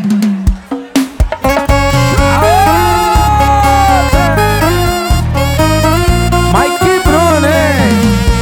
Mike Bruno, hein?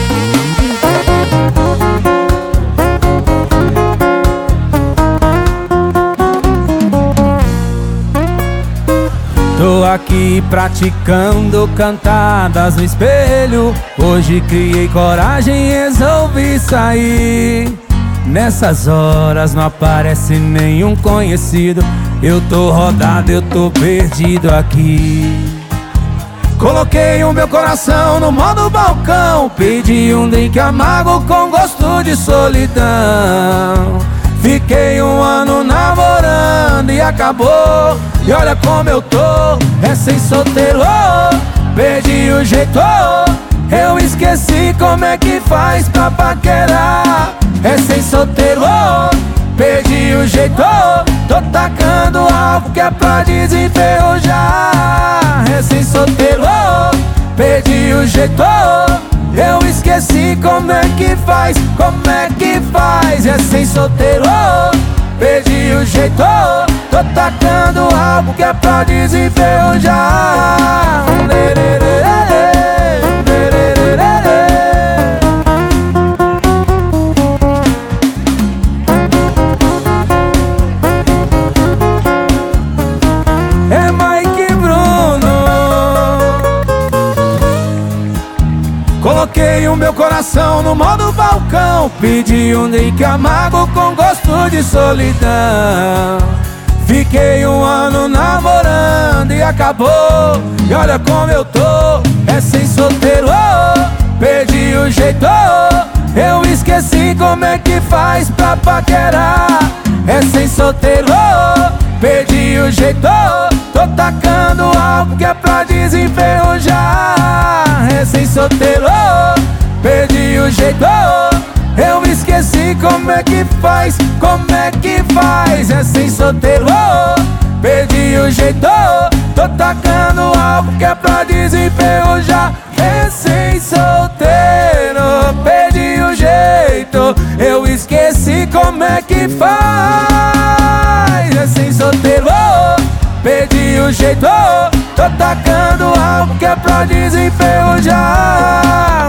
Tô aqui praticando cantadas no espelho. Hoje criei coragem e resolvi sair. Nessas horas não aparece nenhum conhecido. Eu tô rodado, eu tô perdido aqui. Coloquei o meu coração no modo balcão. Pedi um drink amargo com gosto de solidão. Fiquei um ano namorando e acabou. E olha como eu tô, recém-solteiro, perdi o jeito, eu esqueci como é que faz pra paquerar. Recém-solteiro, perdi o jeito, tô tacando algo que é pra desenferrujar. Recém-solteiro, perdi o jeito, eu esqueci como é que faz, como é que faz. Recém-solteiro, perdi o jeito, tô tacando algo que é pra desenferrujar. É Mike Bruno. Coloquei o meu coração no modo balcão. Pedi um drink amargo com gosto de solidão. Fiquei um ano namorando e acabou. E olha como eu tô, recém-solteiro, perdi o jeito, eu esqueci como é que faz pra paquerar. Recém-solteiro, perdi o jeito, tô tacando algo que é pra desenferrujar. Recém-solteiro, perdi o jeito, eu esqueci como é que faz, como é que faz. Recém-solteiro, perdi o jeito, tô tacando algo que é pra desenferrujar. Recém-solteiro, perdi o jeito, eu esqueci como é que faz. Recém-solteiro, perdi o jeito, tô tacando algo que é pra desenferrujar.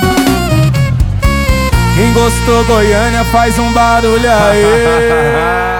Quem gostou, Goiânia, faz um barulho aí.